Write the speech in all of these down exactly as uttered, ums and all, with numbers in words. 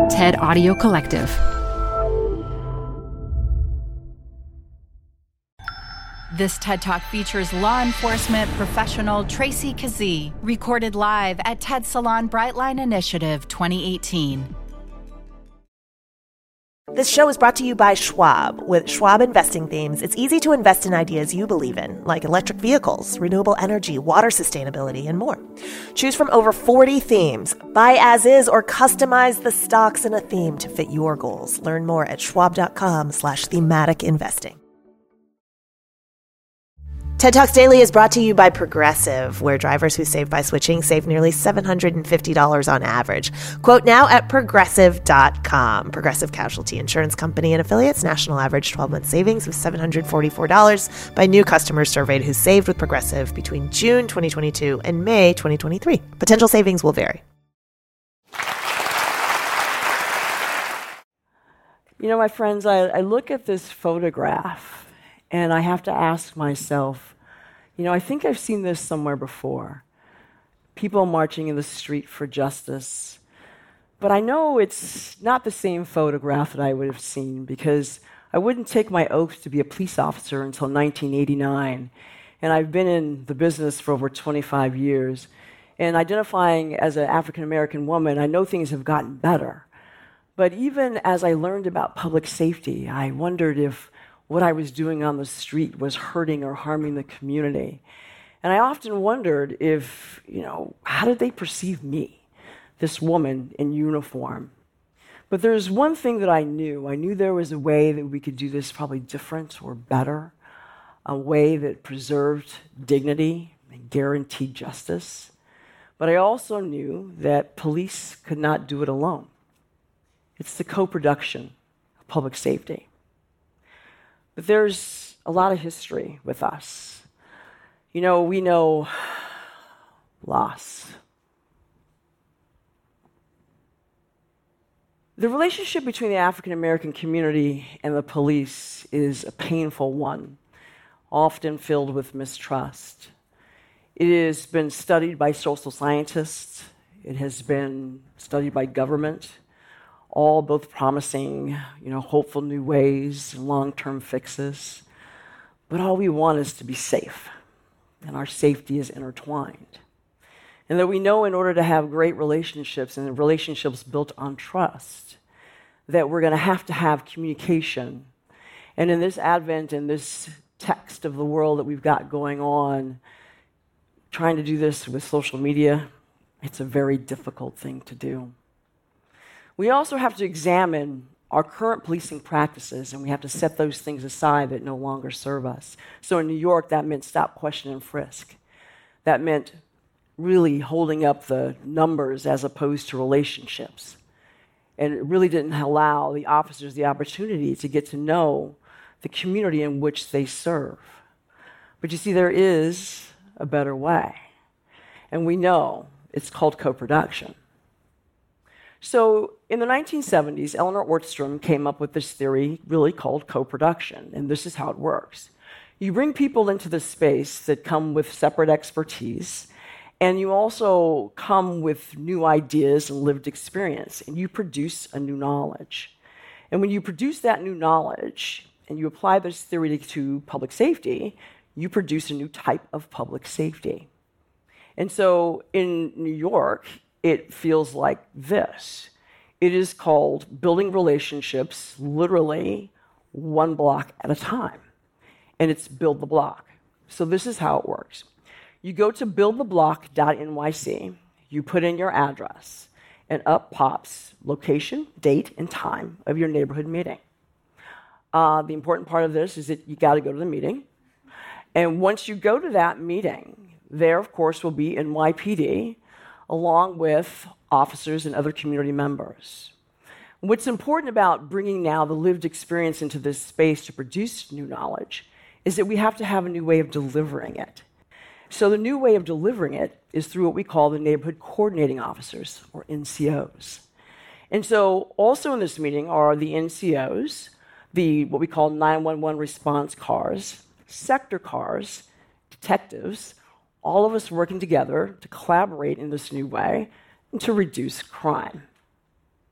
TED Audio Collective. This TED Talk features law enforcement professional Tracy Kazee, recorded live at TED Salon Brightline Initiative twenty eighteen. This show is brought to you by Schwab. With Schwab investing themes, it's easy to invest in ideas you believe in, like electric vehicles, renewable energy, water sustainability, and more. Choose from over forty themes. Buy as is or customize the stocks in a theme to fit your goals. Learn more at schwab.com slash thematic investing. TED Talks Daily is brought to you by Progressive, where drivers who save by switching save nearly seven hundred fifty dollars on average. Quote now at progressive dot com. Progressive Casualty Insurance Company and affiliates. National average twelve-month savings of seven hundred forty-four dollars by new customers surveyed who saved with Progressive between June twenty twenty-two and May twenty twenty-three. Potential savings will vary. You know, my friends, I, I look at this photograph and I have to ask myself, you know, I think I've seen this somewhere before. People marching in the street for justice. But I know it's not the same photograph that I would have seen, because I wouldn't take my oath to be a police officer until nineteen eighty-nine. And I've been in the business for over twenty-five years. And identifying as an African American woman, I know things have gotten better. But even as I learned about public safety, I wondered if what I was doing on the street was hurting or harming the community. And I often wondered if, you know, how did they perceive me, this woman in uniform? But there's one thing that I knew. I knew there was a way that we could do this probably different or better, a way that preserved dignity and guaranteed justice. But I also knew that police could not do it alone. It's the co-production of public safety. But there's a lot of history with us. You know, we know loss. The relationship between the African American community and the police is a painful one, often filled with mistrust. It has been studied by social scientists. It has been studied by government, all both promising, you know, hopeful new ways, long-term fixes. But all we want is to be safe, and our safety is intertwined. And that we know in order to have great relationships, and relationships built on trust, that we're going to have to have communication. And in this advent, in this text of the world that we've got going on, trying to do this with social media, it's a very difficult thing to do. We also have to examine our current policing practices, and we have to set those things aside that no longer serve us. So in New York, that meant stop, question, and frisk. That meant really holding up the numbers as opposed to relationships. And it really didn't allow the officers the opportunity to get to know the community in which they serve. But you see, there is a better way. And we know it's called co-production. So in the nineteen seventies, Eleanor Ortstrom came up with this theory really called co-production, and this is how it works. You bring people into the space that come with separate expertise, and you also come with new ideas and lived experience, and you produce a new knowledge. And when you produce that new knowledge, and you apply this theory to public safety, you produce a new type of public safety. And so in New York, it feels like this. It is called building relationships, literally one block at a time. And it's build the block. So this is how it works. You go to build the block dot N Y C, you put in your address, and up pops location, date, and time of your neighborhood meeting. Uh, the important part of this is that you got to go to the meeting. And once you go to that meeting, there, of course, will be N Y P D, along with officers and other community members. What's important about bringing now the lived experience into this space to produce new knowledge is that we have to have a new way of delivering it. So the new way of delivering it is through what we call the neighborhood coordinating officers, or N C Os. And so also in this meeting are the N C Os, the what we call nine one one response cars, sector cars, detectives, all of us working together to collaborate in this new way and to reduce crime.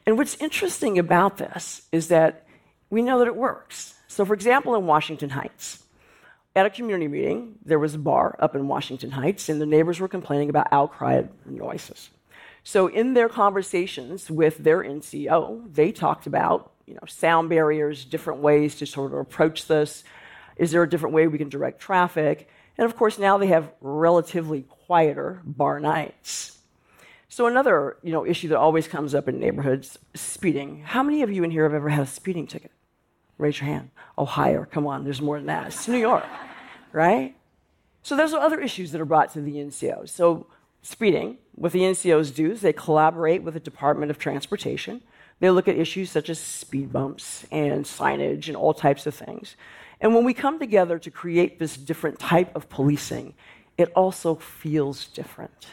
And what's interesting about this is that we know that it works. So, for example, in Washington Heights, at a community meeting, there was a bar up in Washington Heights, and the neighbors were complaining about outcry noises. So in their conversations with their N C O, they talked about, you know, sound barriers, different ways to sort of approach this. Is there a different way we can direct traffic? And of course, now they have relatively quieter bar nights. So another, you know, issue that always comes up in neighborhoods, speeding. How many of you in here have ever had a speeding ticket? Raise your hand. Oh, higher. Come on, there's more than that. It's New York, right? So those are other issues that are brought to the N C O. So speeding, what the N C Os do is they collaborate with the Department of Transportation. They look at issues such as speed bumps and signage and all types of things. And when we come together to create this different type of policing, it also feels different.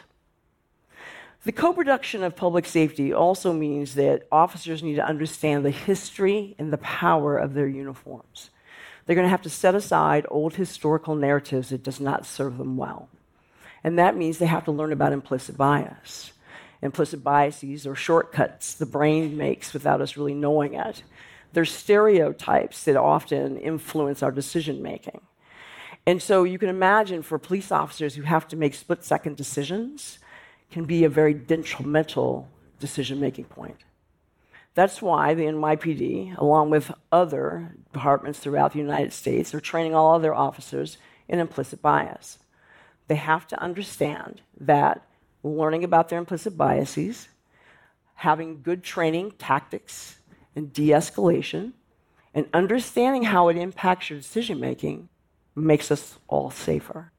The co-production of public safety also means that officers need to understand the history and the power of their uniforms. They're going to have to set aside old historical narratives that does not serve them well. And that means they have to learn about implicit bias. Implicit biases are shortcuts the brain makes without us really knowing it. They're stereotypes that often influence our decision making. And so you can imagine for police officers who have to make split-second decisions, can be a very detrimental decision-making point. That's why the N Y P D, along with other departments throughout the United States, are training all of their officers in implicit bias. They have to understand that learning about their implicit biases, having good training tactics and de-escalation, and understanding how it impacts your decision-making makes us all safer.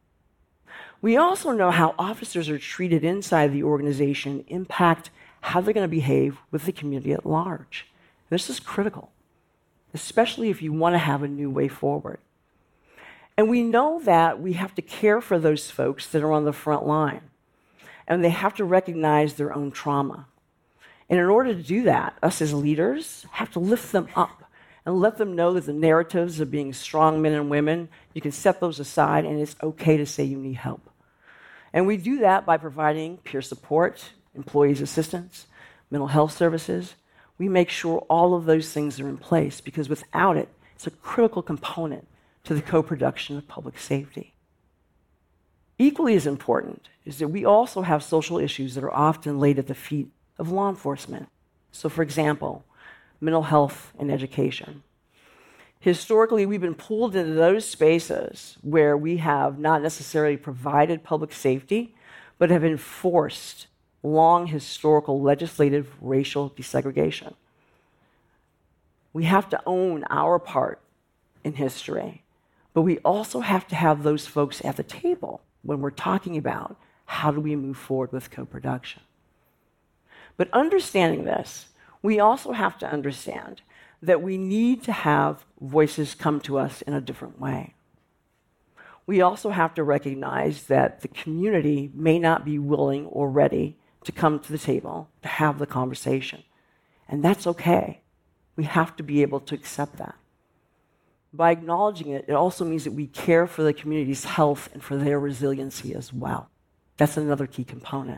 We also know how officers are treated inside the organization impact how they're going to behave with the community at large. This is critical, especially if you want to have a new way forward. And we know that we have to care for those folks that are on the front line, and they have to recognize their own trauma. And in order to do that, us as leaders have to lift them up and let them know that the narratives of being strong men and women, you can set those aside, and it's okay to say you need help. And we do that by providing peer support, employees assistance, mental health services. We make sure all of those things are in place because without it, it's a critical component to the co-production of public safety. Equally as important is that we also have social issues that are often laid at the feet of law enforcement. So, for example, mental health and education. Historically, we've been pulled into those spaces where we have not necessarily provided public safety, but have enforced long historical legislative racial desegregation. We have to own our part in history, but we also have to have those folks at the table when we're talking about how do we move forward with co-production. But understanding this, we also have to understand that we need to have voices come to us in a different way. We also have to recognize that the community may not be willing or ready to come to the table to have the conversation. And that's okay. We have to be able to accept that. By acknowledging it, it also means that we care for the community's health and for their resiliency as well. That's another key component.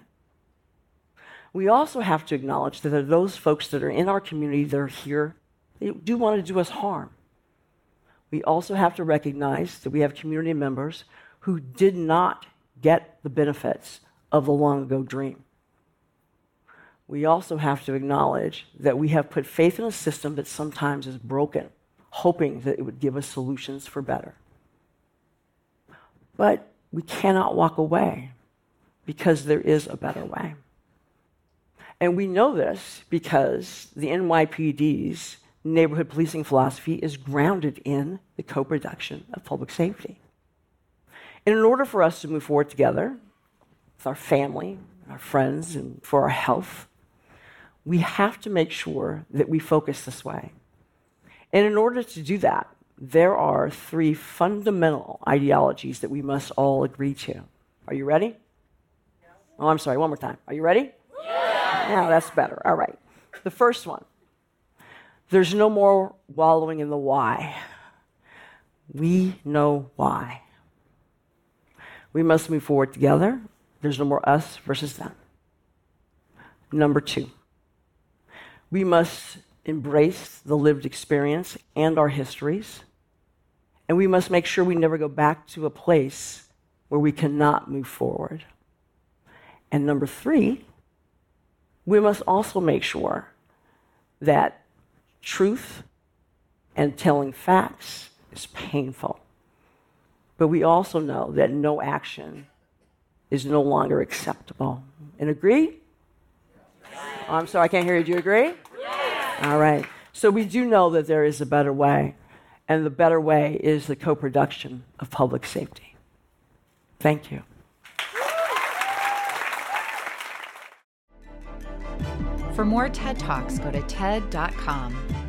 We also have to acknowledge that there are those folks that are in our community that are here, they do want to do us harm. We also have to recognize that we have community members who did not get the benefits of the long ago dream. We also have to acknowledge that we have put faith in a system that sometimes is broken, hoping that it would give us solutions for better. But we cannot walk away because there is a better way. And we know this because the N Y P D's neighborhood policing philosophy is grounded in the co-production of public safety. And in order for us to move forward together with our family, our friends, and for our health, we have to make sure that we focus this way. And in order to do that, there are three fundamental ideologies that we must all agree to. Are you ready? Oh, I'm sorry, one more time. Are you ready? Yeah, yeah, that's better. All right. The first one. There's no more wallowing in the why. We know why. We must move forward together. There's no more us versus them. Number two, We must embrace the lived experience and our histories. And we must make sure we never go back to a place where we cannot move forward. And number three, we must also make sure that truth and telling facts is painful. But we also know that no action is no longer acceptable. And agree? Oh, I'm sorry, I can't hear you. Do you agree? Yes. All right. So we do know that there is a better way, and the better way is the co-production of public safety. Thank you. For more TED Talks, go to T E D dot com.